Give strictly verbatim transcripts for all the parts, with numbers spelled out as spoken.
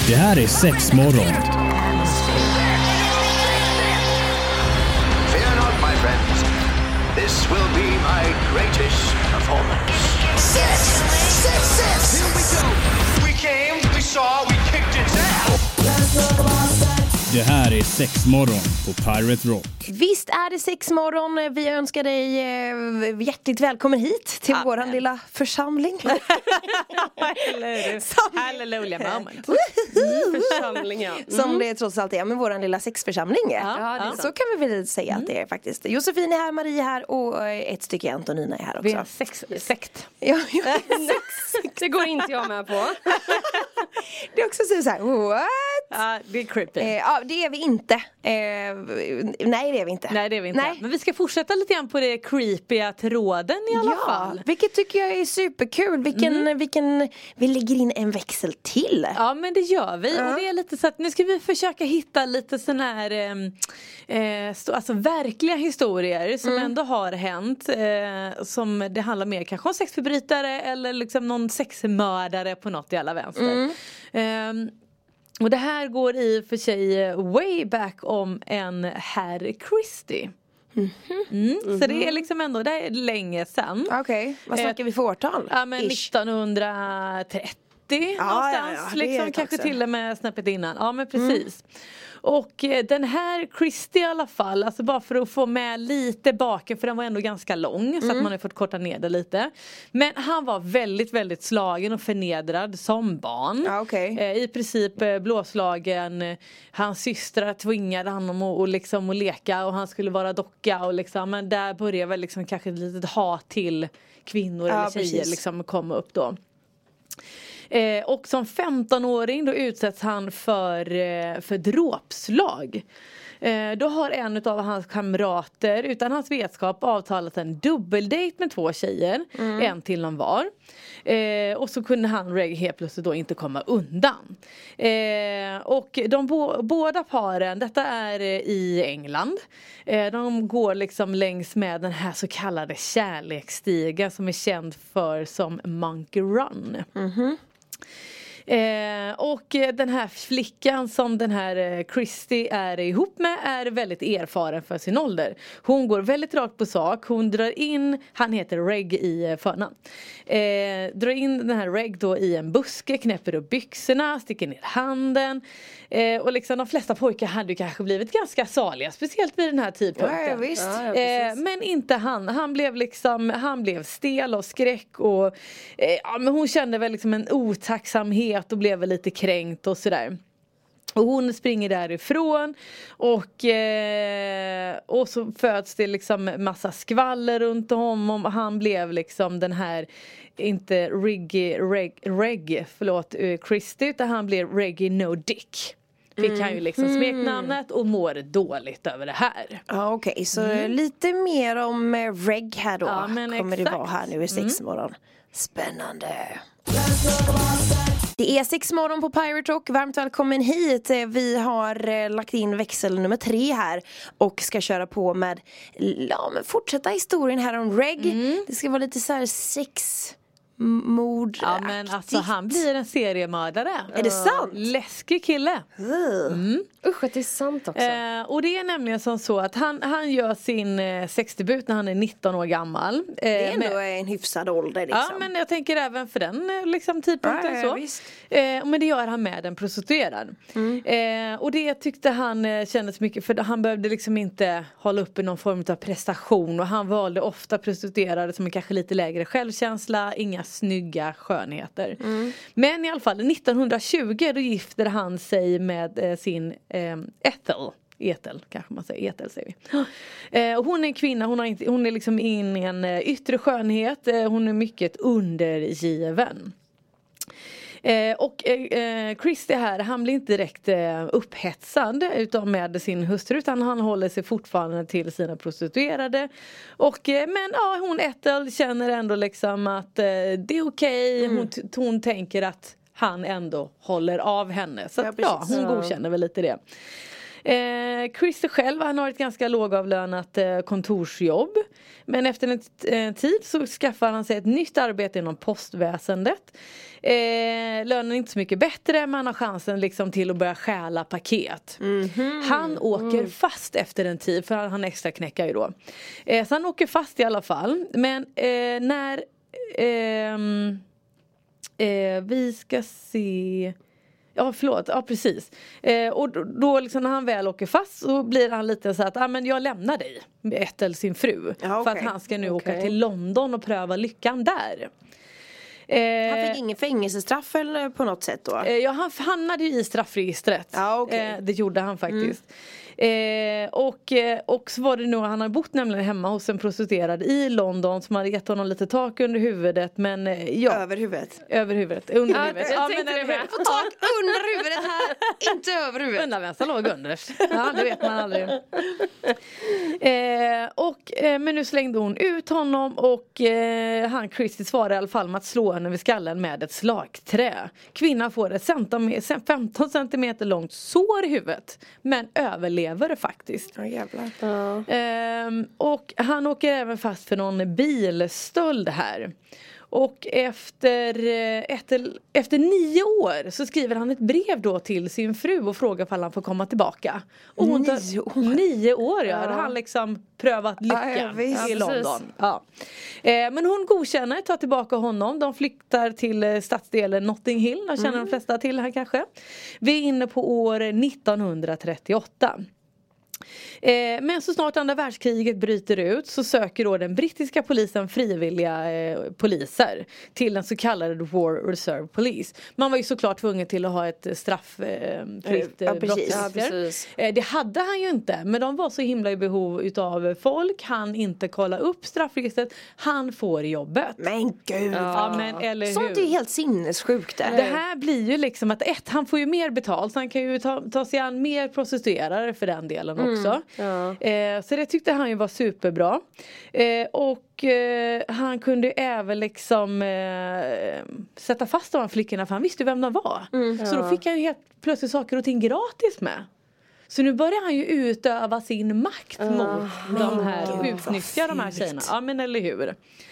Det här är Sex Morgon. Fear not, my friends. This will be my greatest performance. Six! Six, six! Here we go. We came, we saw, we kicked its ass. Let's talk about sex. Det här är Sex Morgon på Pirate Rock. Visst är det sex morgon. Vi önskar dig eh, hjärtligt välkommen hit till Amen. våran lilla församling. Som... Halleluja moment. Församling, ja. Som det trots allt är med våran lilla sexförsamling. Ja, det är Så kan vi väl säga att det är faktiskt. Josefin är här, Marie är här och eh, ett stycke Antonina är här också. Vi är en sex, sekt. Ja, ja. Det går inte jag med på. Det är också så här, what? Ja, det är creepy. Eh, ja, det är vi inte. Eh, nej, det är vi inte. Nej, det är vi inte. Nej. Men vi ska fortsätta lite grann på det creepya tråden i alla Ja, fall. vilket tycker jag är superkul. Vilken, mm. vilken, vi lägger in en växel till. Ja, men det gör vi. Ja. Och det är lite så att nu ska vi försöka hitta lite sån här eh, eh, stå, alltså verkliga historier som mm. ändå har hänt. Eh, som det handlar mer kanske om sexförbrytare eller liksom någon sexmördare på något i alla vänster. Mm. Eh, Och det här går i för sig way back om en herr Christie. Mm. Mm. Så det är liksom ändå, det är länge sedan. Okej, okay. Vad snackar vi för årtal? Ja, men nittonhundratrettio ja, någonstans. ja, ja, liksom, kanske till och med snäppet innan. Ja, men precis. Mm. Och eh, den här Christie i alla fall, alltså bara för att få med lite baken, för den var ändå ganska lång, mm. så att man har fått korta ner det lite. Men han var väldigt, väldigt slagen och förnedrad som barn. Ja, okay. eh, I princip eh, blåslagen. Eh, hans systrar tvingade honom att, och liksom, att leka och han skulle vara docka. Och liksom, men där började väl liksom kanske ett litet hat till kvinnor ja, eller tjejer precis. liksom komma upp då. Eh, och som femtonåring då utsätts han för, eh, för dråpslag. Eh, då har en av hans kamrater utan hans vetskap avtalat en dubbeldejt med två tjejer. Mm. En till någon var. Eh, och så kunde han, Reg, helt plötsligt då inte komma undan. Eh, och de bo- båda paren, detta är eh, i England. Eh, de går liksom längs med den här så kallade kärleksstigen som är känd för som Monkey Run. Mhm. Eh, och den här flickan som den här eh, Christie är ihop med är väldigt erfaren för sin ålder. Hon går väldigt rakt på sak. Hon drar in, han heter Reg i eh, förnamn. Eh, drar in den här Reg då i en buske, knäpper upp byxorna, sticker ner handen. Eh, och liksom de flesta pojkar hade ju kanske blivit ganska saliga, speciellt vid den här tidpunkten. Ja, visst. Ja, ja, eh, men inte han. Han blev liksom, han blev stel och skräck och eh, ja, men hon kände väl liksom en otacksamhet och blev väl lite kränkt och sådär. Och hon springer därifrån och, eh, och så föds det liksom massa skvaller runt om och han blev liksom den här, inte Reggie, Reg, Reg, förlåt, uh, Christie, utan han blev Reggie No Dick. Fick mm. han ju liksom smeknamnet och mår dåligt över det här. Ja, okej, okay. Så mm. lite mer om eh, Reg här då. Ja, men kommer exakt. det vara här nu i sex Mm. morgon. Spännande. Det är sex morgon på Pirate Rock. Varmt välkommen hit. Vi har eh, lagt in växel nummer tre här och ska köra på med, ja, men fortsätta historien här om Reg. Mm. Det ska vara lite så här sex mord. Ja, men alltså han blir en seriemördare. Är det sant? Läskig kille. Mm. Usch, det är sant också. Eh, och det är nämligen som så att han, han gör sin eh, sexdebut när han är nitton år gammal. Eh, Det är ändå med, en hyfsad ålder liksom. Ja, men jag tänker även för den eh, liksom, tidpunkten. Ja, ja, så. visst. Eh, men det gör han med en prostituerad. Mm. Eh, och det tyckte han eh, kändes mycket, för han behövde liksom inte hålla uppe någon form av prestation. Och han valde ofta prostituerade som är kanske lite lägre självkänsla, inga snygga skönheter. Mm. Men i alla fall nittonhundratjugo då gifter han sig med eh, sin eh, Ethel. Ethel kanske man säger, Ethel säger vi. Eh, och hon är en kvinna, hon, har inte, hon är liksom ingen eh, yttre skönhet, eh, hon är mycket undergiven. Eh, och eh, Christie här, han blir inte direkt eh, upphetsad utan med sin hustru, utan han håller sig fortfarande till sina prostituerade. Och, eh, men ja, hon Ethel känner ändå liksom att eh, det är okej, mm. hon, hon tänker att han ändå håller av henne. Så ja, att, ja, hon godkänner väl lite det. Eh, Christer själv, han har ett ganska lågavlönat eh, kontorsjobb. Men efter en t- eh, tid så skaffar han sig ett nytt arbete inom postväsendet. Eh, lönen är inte så mycket bättre, men han har chansen liksom till att börja stjäla paket. Mm-hmm. Han åker mm. fast efter en tid, för han extra knäckar ju då. Eh, så han åker fast i alla fall. Men eh, när eh, eh, vi ska se... Ja, förlåt. Ja, precis. Eh, och då, då liksom när han väl åker fast så blir han lite så att ah, men jag lämnar dig med Ethel, sin fru. Ja, okay. För att han ska nu okay. åka till London och pröva lyckan där. Eh, han fick ingen fängelsestraff eller på något sätt då? Eh, ja, han hamnade ju i straffregistret. Ja, okay. eh, det gjorde han faktiskt. Mm. Eh, och, och så var det nog, han hade bott nämligen hemma hos en prostituerad i London som hade gett honom lite tak under huvudet, men ja. Över huvudet? Över huvudet, under ja, huvudet. Jag ja, tänkte men det med. Tak under huvudet här, inte över huvudet. Undanvänster låg unders. Ja, det vet man aldrig. Eh, och, eh, men nu slängde hon ut honom och eh, han, Christy, svarade i alla fall med att slå henne vid skallen med ett slagträ. Kvinnan får ett femton centimeter långt sår i huvudet, men överlever det faktiskt. Ja, jävlar. Ja. Ehm, och han åker även fast för någon bilstöld här. Och efter, efter, efter nio år så skriver han ett brev då till sin fru och frågar om han får komma tillbaka. Och hon tar, nio år? Nio år, ja. Ja. Då har han liksom prövat lyckan ja, i ja, London. Ja. Eh, men hon godkänner, tar tillbaka honom. De flyttar till stadsdelen Notting Hill. De känner mm. de flesta till här kanske. Vi är inne på år nittonhundratrettioåtta. Eh, men så snart andra världskriget bryter ut så söker då den brittiska polisen frivilliga eh, poliser till den så kallade War Reserve Police. Man var ju såklart tvungen till att ha ett strafffritt eh, ja, brottsregister. Ja, eh, det hade han ju inte, men de var så himla i behov utav folk. Han inte kolla upp straffregistret. Han får jobbet. Men gud! Ja, men, eller hur? Sånt är helt sinnessjukt där. Det här blir ju liksom att ett, han får ju mer betalt, så han kan ju ta, ta sig an mer prostituerade för den delen också. Mm. Ja. Eh, så det tyckte han ju var superbra. Eh, och eh, han kunde även liksom eh, sätta fast de flickorna, för han visste vem de var. Mm. Så Ja. då fick han ju helt plötsligt saker och ting gratis med. Så nu börjar han ju utöva sin makt Ja. mot de här och Gud, utnyttja de här vad tjejerna. fult. Ja, men eller hur.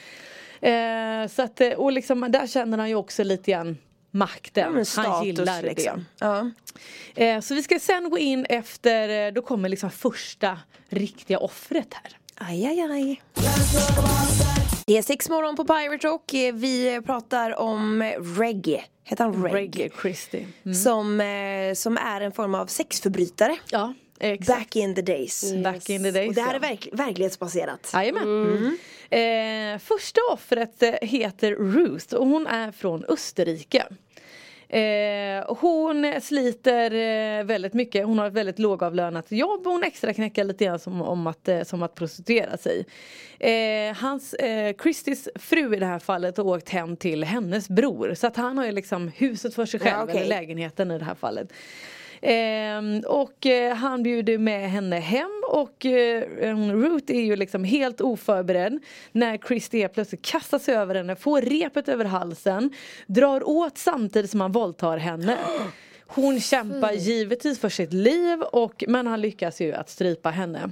Eh, så att, och liksom, där känner han ju också lite grann makten. Ja, status, han gillar liksom. det. Ja. Eh, så vi ska sen gå in efter, då kommer liksom första riktiga offret här. Aj, aj, aj. Det är sex morgon på Pirate Rock. Vi pratar om reggae. Heter han reggae? Reggae Christie. Mm. Som, eh, som är en form av sexförbrytare. Ja, exakt. Back in the days. Back in the days. Och det här ja. är verk- verklighetsbaserat. Jajamän. Mm. Eh, första offret heter Ruth och hon är från Österrike. Eh, hon sliter eh, väldigt mycket. Hon har ett väldigt lågavlönat jobb och hon extra knäcker lite grann som, om att, eh, som att prostituera sig. Eh, hans, eh, Christies fru i det här fallet har åkt hem till hennes bror. Så att han har ju liksom huset för sig själv, Ja, okay. eller lägenheten i det här fallet. Eh, och eh, han bjuder med henne hem och eh, Ruth är ju liksom helt oförberedd när Christie plötsligt kastar sig över henne, får repet över halsen, drar åt samtidigt som han våldtar henne. Hon kämpar givetvis för sitt liv, och, men han lyckas ju att strypa henne.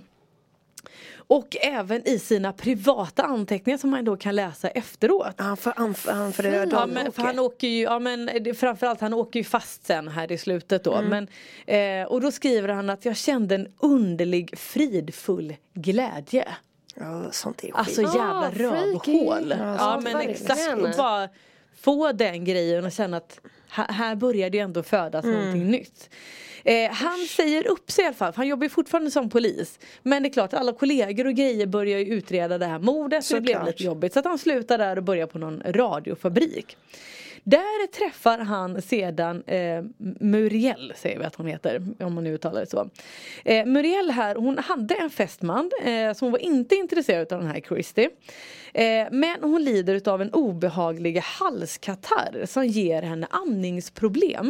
Och även i sina privata anteckningar som man då kan läsa efteråt. Ja, för, han, han förröd Ja, men för han åker ju, ja, men det, framförallt han åker ju fast sen här i slutet då. Mm. Men, eh, och då skriver han att jag kände en underlig, fridfull glädje. Ja, sånt är skit. Alltså jävla Ah, rövhål. freaky. Ja, Ja, men verkligen. exakt. Och bara få den grejen och känna att här, här börjar det ändå födas mm. någonting nytt. Eh, han säger upp sig i alla fall. Han jobbar ju fortfarande som polis. Men det är klart, alla kollegor och grejer börjar ju utreda det här mordet. Så, så det blev lite jobbigt. Så att han slutar där och börjar på någon radiofabrik. Där träffar han sedan eh, Muriel, säger vi att hon heter, om man nu uttalar det så. Eh, Muriel här, hon hade en fästman eh, som var inte intresserad av den här Christie. Eh, men hon lider av en obehaglig halskatarr som ger henne andningsproblem.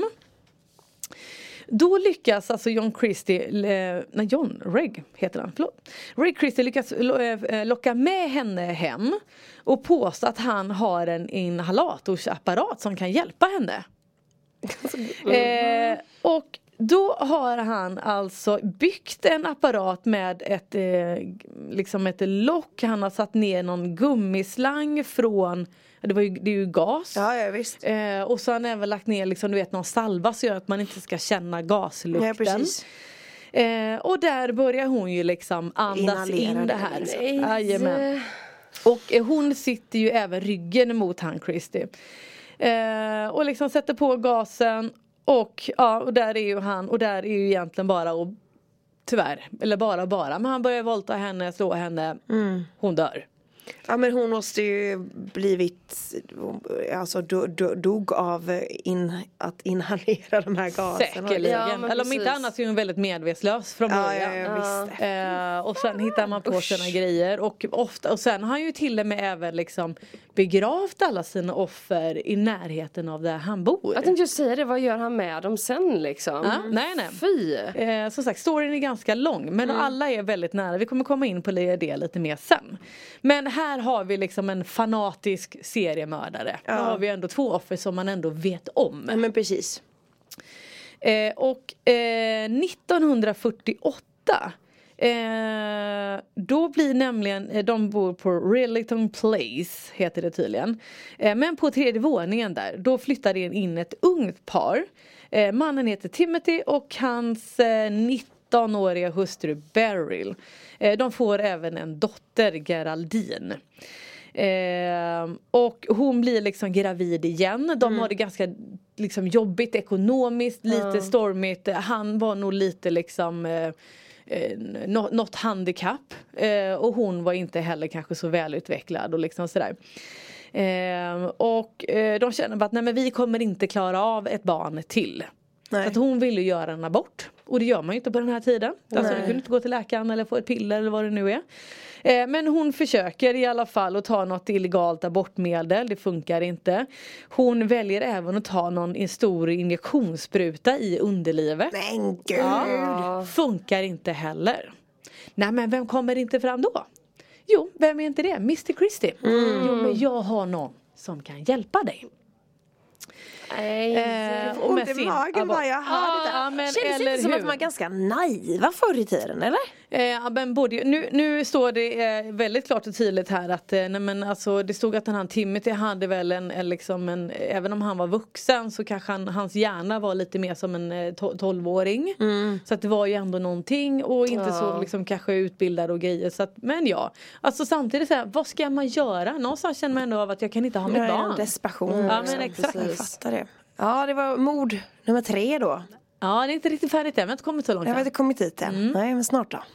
Då lyckas alltså John Christie, eh, nej John, Reg heter han, förlåt. Reg Christie lyckas eh, locka med henne hem och påstå att han har en inhalatorapparat som kan hjälpa henne. Mm. Eh, och då har han alltså byggt en apparat med ett, eh, liksom ett lock. Han har satt ner någon gummislang från, det, var ju, det är ju gas. Ja, ja visst. Eh, och så har han även lagt ner liksom, du vet, någon salva så gör att man inte ska känna gaslukten. Ja, precis. Eh, och där börjar hon ju liksom andas Inhalera in det det, här. liksom. Jajamän. Och eh, hon sitter ju även ryggen mot han Christie. Eh, och liksom sätter på gasen. Och ja, och där är ju han. Och där är ju egentligen bara och tyvärr, eller bara bara. Men han börjar våldta henne, slå henne. Mm. Hon dör. Ja, men hon måste ju blivit, alltså do, do, dog av in, att inhalera de här gaserna. Säkerligen. Ja, eller om inte annat så är hon väldigt medvetslös från Ja, början. ja, ja, visst. Eh, och sen hittar man på sina grejer. Och, ofta, och sen har han ju till och med även liksom begravt alla sina offer i närheten av där han bor. Jag tänkte just säga det, vad gör han med dem sen liksom? Ja, nej, nej. Fy! Eh, som sagt, storyn är ganska lång. Men mm. alla är väldigt nära. Vi kommer komma in på det lite mer sen. Men här har vi liksom en fanatisk seriemördare. Ja. Då har vi ändå två offer som man ändå vet om. Ja, men precis. Eh, och eh, nittonhundrafyrtioåtta eh, då blir nämligen, eh, de bor på Rillington Place heter det tydligen. Eh, men på tredje våningen där, då flyttar det in ett ungt par. Eh, mannen heter Timothy och hans eh, nittonåriga hustru Beryl. Eh, de får även en dotter, Geraldine. Eh, och hon blir liksom gravid igen. De mm. har det ganska liksom jobbigt ekonomiskt, lite mm. stormigt. Han var nog lite liksom eh, eh, något, något handikapp. Eh, och hon var inte heller kanske så välutvecklad och liksom sådär. Eh, och eh, de känner bara att nej, men vi kommer inte klara av ett barn till. Nej. Så att hon ville göra en abort. Och det gör man ju inte på den här tiden. Alltså hon kunde inte gå till läkaren eller få ett piller eller vad det nu är. Eh, men hon försöker i alla fall att ta något illegalt abortmedel. Det funkar inte. Hon väljer även att ta någon en stor injektionsspruta i underlivet. Men gud! Ja, funkar inte heller. Nej, men vem kommer inte fram då? Jo, vem är inte det? mister Christie. Mm. Jo, men jag har någon som kan hjälpa dig. Nej, eh, och med sin magen bara jag hörde det. Ja, men, känns eller inte som hur? att man var ganska naiva förr i tiden, eller? Eh, men både, nu, nu står det eh, väldigt klart och tydligt här att eh, nej, men alltså, det stod att den här Timothy hade väl en, en, liksom en, även om han var vuxen så kanske han, hans hjärna var lite mer som en eh, tolvåring. Mm. Så att det var ju ändå någonting och inte ja. så liksom, kanske utbildad och grejer. Så att, men ja, alltså samtidigt så här, vad ska man göra? Någonstans känner man ändå av att jag kan inte ha mitt nej, barn. Desperation. Mm. Ja, men exakt. exakt. Jag fattar det. Ja, det var mord nummer tre då. Ja, det är inte riktigt färdigt än. Vi har inte kommit så långt. Jag har inte kommit dit än. Mm. Nej, men snart då.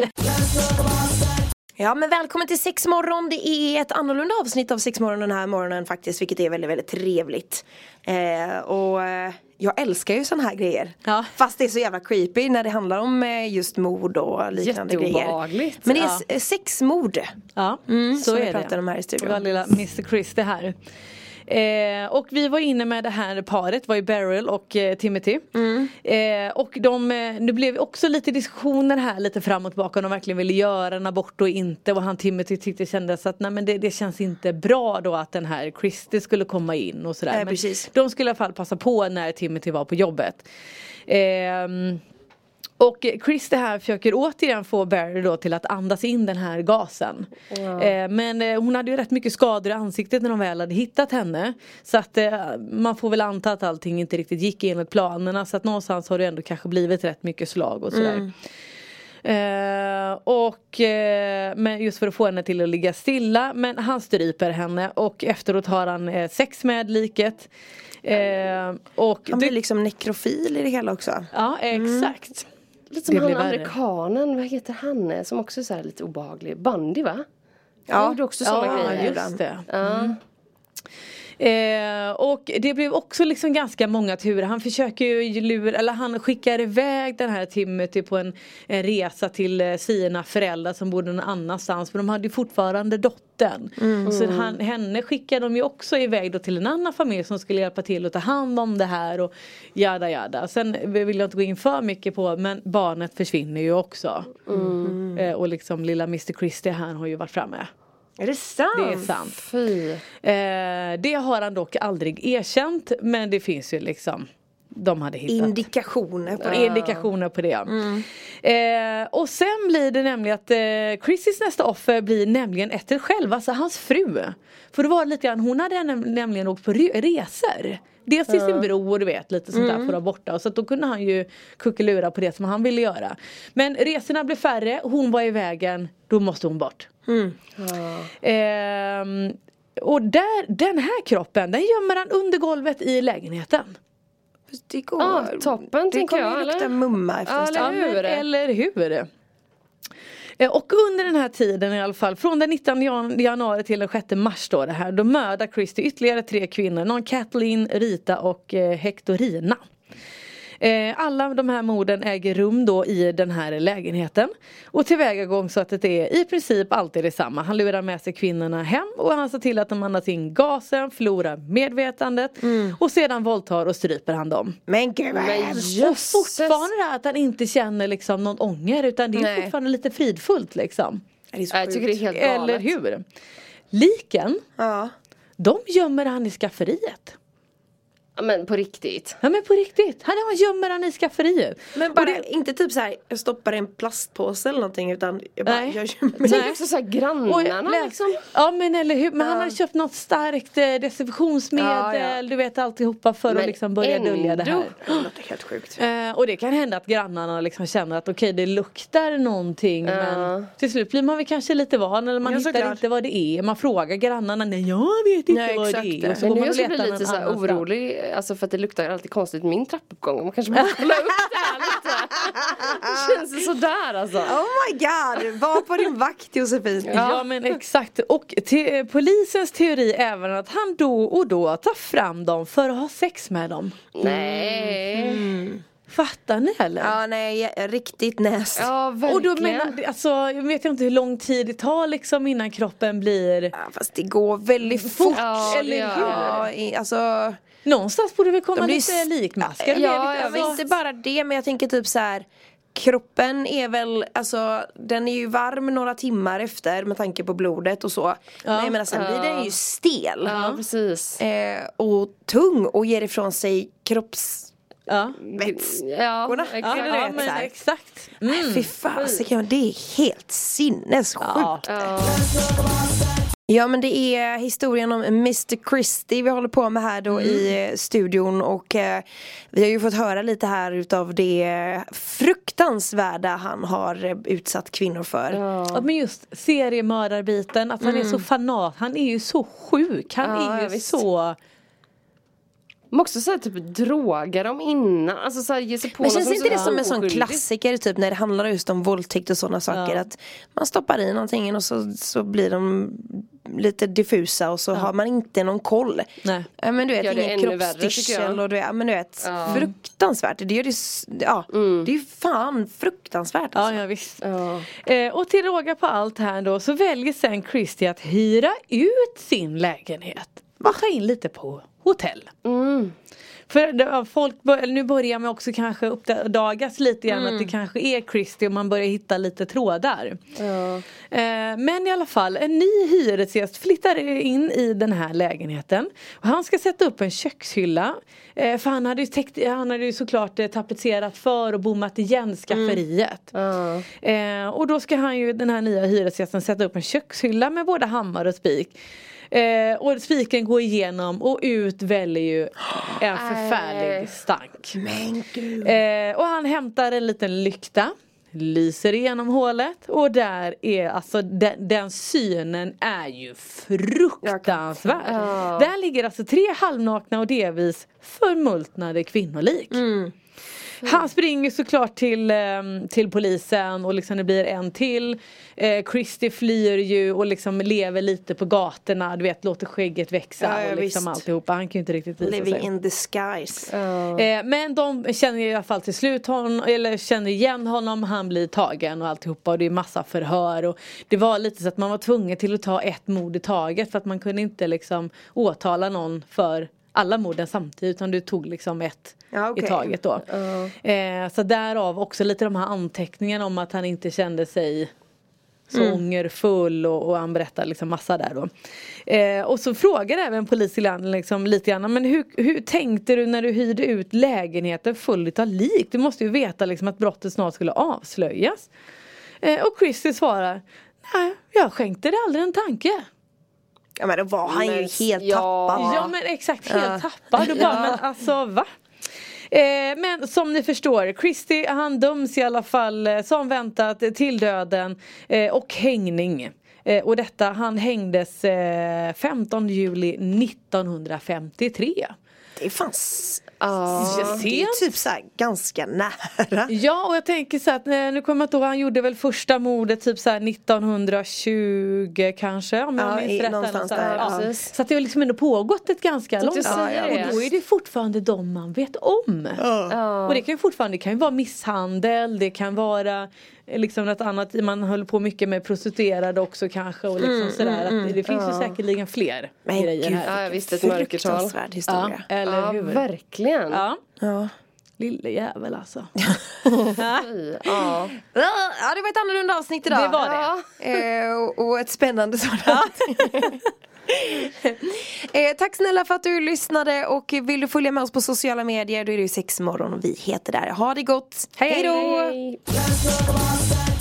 Ja, men välkommen till Sexmorgon. Det är ett annorlunda avsnitt av Sexmorgon den här morgonen faktiskt. Vilket är väldigt, väldigt trevligt. Eh, och eh, jag älskar ju sån här grejer. Ja. Fast det är så jävla creepy när det handlar om eh, just mord och liknande grejer. Men det är ja. sexmord. Ja, mm, så är vi pratar det. om här i studion. Det var lilla mister Christie här. Eh, och vi var inne med det här paret, var ju Beryl och eh, Timothy. Mm. Eh, och de, det blev också lite diskussioner här lite fram och tillbaka. De verkligen ville göra en abort och inte. Och han Timothy tyckte kändes att nej, men det, det känns inte bra då att den här Christie skulle komma in och sådär. Eh, men precis. De skulle i alla fall passa på när Timothy var på jobbet. Eh, Och Christie här försöker återigen få Beryl då till att andas in den här gasen. Ja. Eh, men eh, hon hade ju rätt mycket skador i ansiktet när de väl hade hittat henne. Så att eh, man får väl anta att allting inte riktigt gick enligt planerna. Så att någonstans har det ändå kanske blivit rätt mycket slag och sådär. Mm. Eh, och eh, men just för att få henne till att ligga stilla. Men han stryper henne och efteråt har han eh, sex med liket. Eh, och han blir liksom nekrofil i det hela också. Ja, exakt. Mm. Lite som han amerikanen, vad heter han? Som också är så här lite obehaglig. Bundy, va? Ja, han gjorde också sådana ja, grejer. Just det. Ja. Mm. Eh, och det blev också liksom ganska många turer. Han försöker ju lura, eller han skickar iväg den här Timothy på en, en resa till sina föräldrar som bodde någon annanstans. För de hade ju fortfarande dottern. Mm. Så han, henne skickade de ju också iväg då till en annan familj som skulle hjälpa till att ta hand om det här och jada jada. Sen vill jag inte gå in för mycket på, men barnet försvinner ju också. Mm. Eh, och liksom lilla mister Christie här har ju varit framme. Är det sant? Det är sant. Fy. Eh, det har han dock aldrig erkänt. Men det finns ju liksom de hade hittat. Indikationer på det. Indikationer på det, ja. Mm. Eh, och sen blir det nämligen att eh, Chrissys nästa offer blir nämligen Ethel själv, alltså hans fru. För det var lite grann, hon hade näm- nämligen åkt på re- resor. Dels till sin bror, du vet, lite sånt där Mm. för att vara borta. Och så att då kunde han ju kuckelura på det som han ville göra. Men resorna blev färre, hon var i vägen, då måste hon bort. Mm. Eh, och där, den här kroppen, den gömmer han under golvet i lägenheten. Det går. Ah, toppen, det tänker jag, kommer ju lukta eller? mumma efter en Ja, stund. eller hur? Eller hur? Eh, Och under den här tiden i alla fall, från den nittonde januari till den sjätte mars då det här, då mördar Christie ytterligare tre kvinnor, någon Kathleen, Rita och eh, Hectorina. Eh, alla de här morden äger rum då i den här lägenheten. Och tillvägagångssättet är i princip alltid detsamma. Han lurar med sig kvinnorna hem och han ser till att de andas in gasen, förlorar medvetandet Mm. och sedan våldtar och stryper han dem. Men gud vad Men hemskt. Och jösses. fortfarande är att han inte känner liksom någon ånger, utan det är Nej. fortfarande lite fridfullt liksom. Det är så Jag tycker det är helt Eller galet. hur? Liken, Ja. de gömmer han i skafferiet. Ja, men på riktigt. Ja men på riktigt, han han gömmer han i skafferiet. Men bara Och det- inte typ så här, jag stoppar i en plastpåse eller någonting, utan jag bara, Nej. jag gömmer Tänk Nej. också så här Och grannarna jag läs- liksom. Ja men eller hur, men Ja. han hade köpt något starkt eh, desinfektionsmedel, Ja, ja. du vet alltihopa för Men att liksom börja ändå. dölja det här. Det låter helt sjukt. Eh, och det kan hända att grannarna liksom känner att okej det luktar någonting, men till slut blir man väl kanske lite van, eller man Ja, hittar såklart. inte vad det är. Man frågar grannarna, nej jag vet inte Nej, vad exakt det det. är. Och så Men går nu man jag och skulle bli letar lite någon så här annanstans. orolig, alltså för att det luktar alltid konstigt i min trappuppgång. Man kanske måste kolla upp det här lite. Det känns sådär alltså. Oh my god, var på din vakt Josefin. Ja. men exakt, och te- polisens teori är även att han då och då tar fram dem för att ha sex med dem. Nej. Fattar ni eller? Ja nej, riktigt näst. Ja, Och verkligen. då menar, alltså, jag vet inte hur lång tid det tar liksom innan kroppen blir. Ja, fast det går väldigt fort. Ja, det eller gör hur? Ja, i- alltså, Någonstans borde det komma De blir lite s- likmaskar. Ja, Det är ja, lite- men alltså- inte bara det, men jag tänker typ så här. Kroppen är väl, alltså den är ju varm några timmar efter med tanke på blodet och så. Nej men sen blir den ju stel. Ja, precis. Eh, och tung och ger ifrån sig kropps... Ja. Vätskorna. Ja, Ja, exakt. Eller ja, vet, men så här. exakt. Mm. Fy fasiken, det är helt sinnessjukt. Ja. Ja. Ja men det är historien om mister Christie vi håller på med här då i eh, studion och eh, vi har ju fått höra lite här utav det fruktansvärda han har eh, utsatt kvinnor för. Ja, men just seriemördarbiten, att han är så fanat, han är ju så sjuk, han Ja, är ju ja, visst. så. Men också såhär typ droga dem innan. Alltså såhär ge sig på Men någon känns som inte är det så som en sån oskyldig? klassiker typ när det handlar just om våldtäkt och sådana saker Ja. att man stoppar i någonting och så, så blir de lite diffusa och så har man inte någon koll. Nej. Ja, men du vet, Gör det ingen ännu värre, tycker kroppsstyrsel jag. och du vet, men du vet Ja. fruktansvärt. Det är ju s- ja, det är ju fan fruktansvärt Ja, alltså. ja visst. Ja. Eh, och till råga på allt här då så väljer sen Christie att hyra ut sin lägenhet. Och ta in lite på hotell. Mm. För det, ja, folk bör, eller nu börjar man också kanske uppdagas lite grann att det kanske är Christie och man börjar hitta lite trådar. Ja. Eh, men i alla fall, en ny hyresgäst flyttar in i den här lägenheten. Och han ska sätta upp en kökshylla. Eh, för han hade ju, täckt, han hade ju såklart eh, tapetserat för och bommat igen skafferiet. Ja. Eh, och då ska han ju, den här nya hyresgästen, sätta upp en kökshylla med både hammare och spik. Eh, och spiken går igenom och ut väljer ju en förfärlig stank. Men gud. Eh, och han hämtar en liten lykta, lyser igenom hålet och där är alltså den, den synen är ju fruktansvärd. Ja. Där ligger alltså tre halvnakna och delvis förmultnade kvinnolik. Han springer såklart till, eh, till polisen och liksom det blir en till. Eh, Christie flyr ju och liksom lever lite på gatorna, du vet, låter skägget växa Ja, ja, och liksom visst. alltihopa. Han kan ju inte riktigt visa Living sig. in disguise. Eh, men de känner i alla fall till slut honom, eller känner igen honom, han blir tagen och alltihopa och det är massa förhör och det var lite så att man var tvungen till att ta ett mord i taget för att man kunde inte liksom åtala någon för alla morden samtidigt utan du tog liksom ett Ja, okej. i taget då. Eh, så därav också lite de här anteckningarna om att han inte kände sig så mm. ångerfull och, och han berättar liksom massa där då. Eh, och så frågar även polisen liksom lite grann, men hur, hur tänkte du när du hyrde ut lägenheten full av lik? Du måste ju veta liksom att brottet snart skulle avslöjas. Eh, och Christy svarar, nej, jag skänkte det aldrig en tanke. Ja, men då var han ju helt ja. tappad. Ja, men exakt, helt ja. tappad. Och bara, ja. Men alltså, va? Eh, men som ni förstår, Christy, han döms i alla fall eh, som väntat till döden eh, och hängning. Eh, och detta, han hängdes eh, femtonde juli nittonhundrafemtiotre. Det fanns... Uh, det är typ så här ganska nära. Ja, och jag tänker så att nu kommer jag inte ihåg, han gjorde väl första mordet typ så här nittonhundratjugo kanske, om jag ja, minns rätt. Någonstans där, ja. Så att det har liksom ändå pågått ett ganska långt ja, och då är det fortfarande de man vet om. Ja. Och det kan ju fortfarande, det kan ju vara misshandel, det kan vara liksom något annat, man höll på mycket med prostituerade också kanske och liksom mm, sådär, mm, att det finns ja. ju säkerligen fler men grejer gud, här. Ja, visst, ett mörkertal. Historia. Ja, eller ja, hur? verkligen. Ja. Ja. Lille jävel alltså. Ja. Ja, det var ett annorlunda avsnitt idag. Det var det. Eh, och, och ett spännande sådant. eh, tack snälla för att du lyssnade, och vill du följa med oss på sociala medier, då är det ju Sexmorgon och vi heter där. Ha det gott. Hej då. Hej.